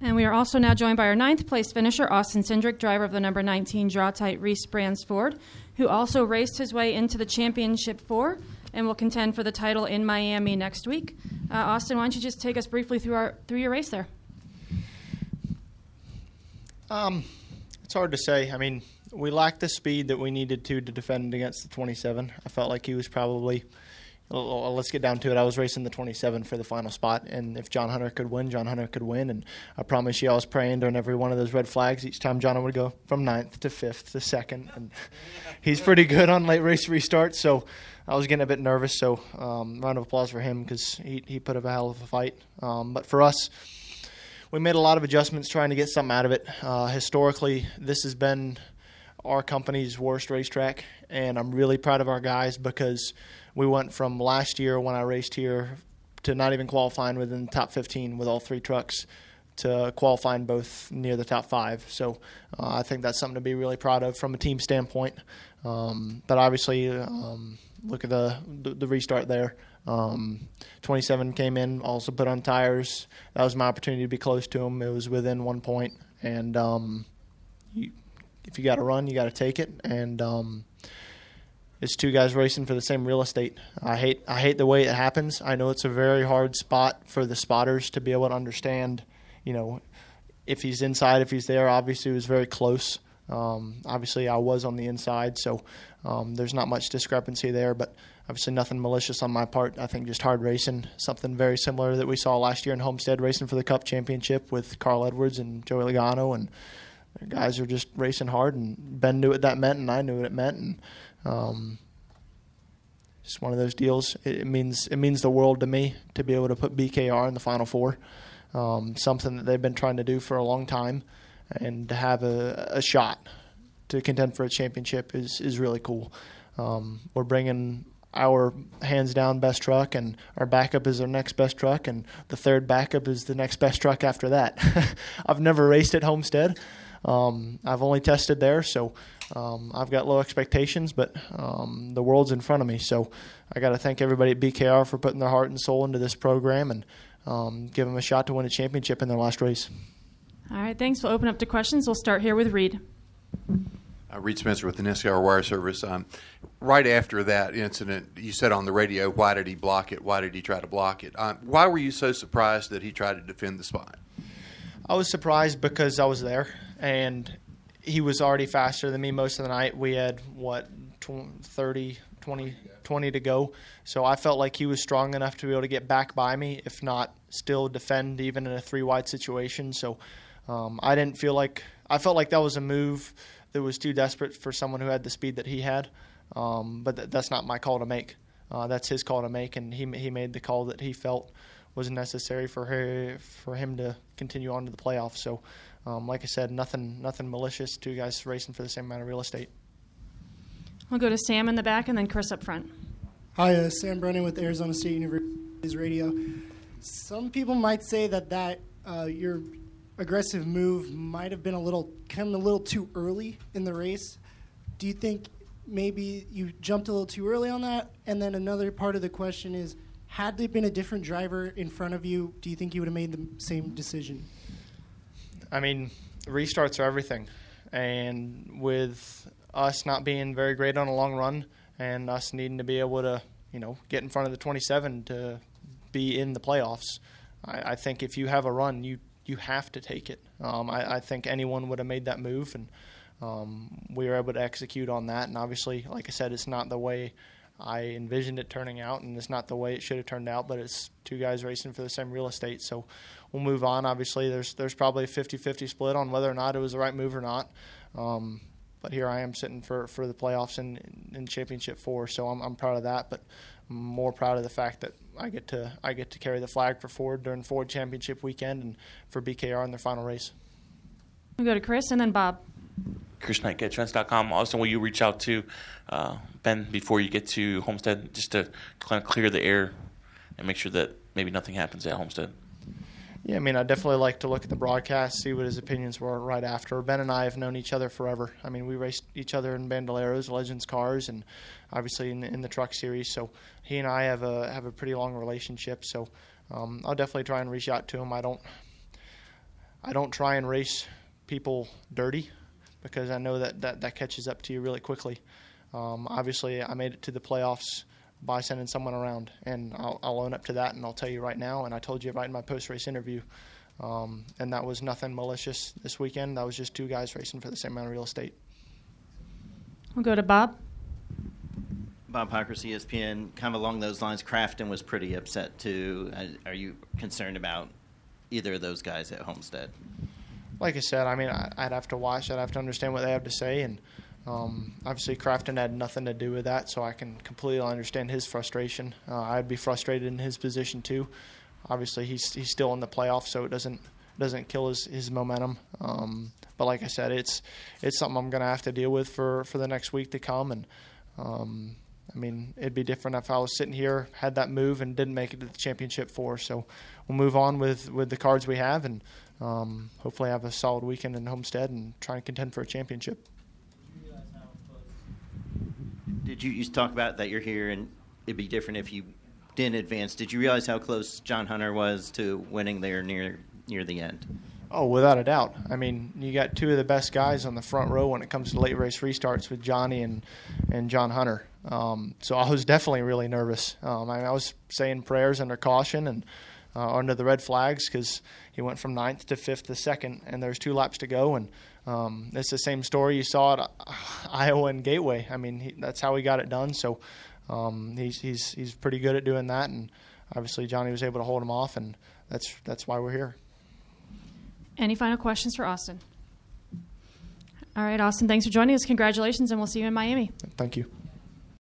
And we are also now joined by our 9th place finisher, Austin Cindric, driver of the number 19 Draw Tight Reese Brands Ford, who also raced his way into the Championship 4 and will contend for the title in Miami next week. Austin, why don't you just take us briefly through your race there? It's hard to say. I mean, we lacked the speed that we needed to defend against the 27. I felt like he was probably – let's get down to it. I was racing the 27 for the final spot, and if John Hunter could win, John Hunter could win. And I promise you I was praying during every one of those red flags. Each time John would go from 9th to 5th to 2nd. And he's pretty good on late race restarts, so I was getting a bit nervous. So round of applause for him because he put up a hell of a fight. But for us, we made a lot of adjustments trying to get something out of it. Historically, this has been our company's worst racetrack, and I'm really proud of our guys because we went from last year when I raced here to not even qualifying within the top 15 with all 3 trucks to qualifying both near the top 5. So I think that's something to be really proud of from a team standpoint. But obviously, look at the restart there. 27 came in, also put on tires. That was my opportunity to be close to him. It was within 1 point. And if you got to run, you got to take it. And it's 2 guys racing for the same real estate. I hate the way it happens. I know it's a very hard spot for the spotters to be able to understand, if he's inside, if he's there. Obviously, it was very close. Obviously, I was on the inside, so there's not much discrepancy there, but obviously nothing malicious on my part. I think just hard racing, something very similar that we saw last year in Homestead racing for the Cup Championship with Carl Edwards and Joey Logano, and the guys are just racing hard, and Ben knew what that meant, and I knew what it meant, and just one of those deals. It means the world to me to be able to put BKR in the Final Four, something that they've been trying to do for a long time, and to have a shot to contend for a championship is really cool. We're bringing our hands down best truck, and our backup is our next best truck, and the third backup is the next best truck after that. I've never raced at Homestead. I've only tested there, so I've got low expectations, but the world's in front of me. So I got to thank everybody at BKR for putting their heart and soul into this program and give them a shot to win a championship in their last race. All right, thanks. We'll open up to questions. We'll start here with Reed. Reed Spencer with the NASCAR Wire Service. Right after that incident, you said on the radio, why did he block it? Why did he try to block it? Why were you so surprised that he tried to defend the spot? I was surprised because I was there, and he was already faster than me most of the night. We had, 20 to go. So I felt like he was strong enough to be able to get back by me, if not still defend even in a 3-wide situation. So I felt like that was a move that was too desperate for someone who had the speed that he had. But that's not my call to make. That's his call to make, and he made the call that he felt was necessary for him to continue on to the playoffs. So, like I said, nothing malicious. 2 guys racing for the same amount of real estate. We'll go to Sam in the back and then Chris up front. Hi, Sam Brennan with Arizona State University's radio. Some people might say that your aggressive move might have been a little too early in the race. Do you think maybe you jumped a little too early on that? And then another part of the question is, had there been a different driver in front of you, do you think you would have made the same decision? I mean, Restarts are everything. And with us not being very great on a long run and us needing to be able to, get in front of the 27 to be in the playoffs, I think if you have a run, you have to take it. I think anyone would have made that move, and we were able to execute on that. And obviously, like I said, it's not the way I envisioned it turning out, and it's not the way it should have turned out, but it's 2 guys racing for the same real estate. So we'll move on. Obviously, there's probably a 50-50 split on whether or not it was the right move or not. But here I am sitting for the playoffs in Championship 4, so I'm proud of that. But I'm more proud of the fact that I get to carry the flag for Ford during Ford Championship weekend and for BKR in their final race. We'll go to Chris and then Bob. Chris Knight, GetTrends.com. Austin, will you reach out to Ben before you get to Homestead just to kind of clear the air and make sure that maybe nothing happens at Homestead? Yeah, I mean, I'd definitely like to look at the broadcast, see what his opinions were right after. Ben and I have known each other forever. I mean, we raced each other in Bandoleros, Legends cars, and obviously in the truck series. So he and I have a pretty long relationship. So I'll definitely try and reach out to him. I I don't try and race people dirty because I know that catches up to you really quickly. Obviously, I made it to the playoffs by sending someone around, and I'll own up to that, and I'll tell you right now, and I told you right in my post-race interview, and that was nothing malicious this weekend. That was just two guys racing for the same amount of real estate. We'll go to Bob. Bob Pockrass, ESPN. Kind of along those lines, Crafton was pretty upset too. Are you concerned about either of those guys at Homestead? Like I said, I mean, I'd have to watch. I'd have to understand what they have to say, and obviously Crafton had nothing to do with that, so I can completely understand his frustration. I'd be frustrated in his position too. Obviously, he's still in the playoffs, so it doesn't kill his momentum. But like I said, it's something I'm going to have to deal with for the next week to come, and I mean, it'd be different if I was sitting here, had that move, and didn't make it to the championship 4. So we'll move on with the cards we have, and hopefully have a solid weekend in Homestead and try and contend for a championship. Did you talk about that you're here and it'd be different if you didn't advance? Did you realize how close John Hunter was to winning there near the end? Oh, without a doubt. I mean, you got two of the best guys on the front row when it comes to late race restarts with Johnny and John Hunter. So I was definitely really nervous. I was saying prayers under caution and under the red flags because he went from 9th to 5th to 2nd, and there's 2 laps to go. And it's the same story you saw at Iowa and Gateway. I mean, that's how he got it done. So he's pretty good at doing that, and obviously Johnny was able to hold him off, and that's why we're here. Any final questions for Austin? All right, Austin, thanks for joining us. Congratulations, and we'll see you in Miami. Thank you.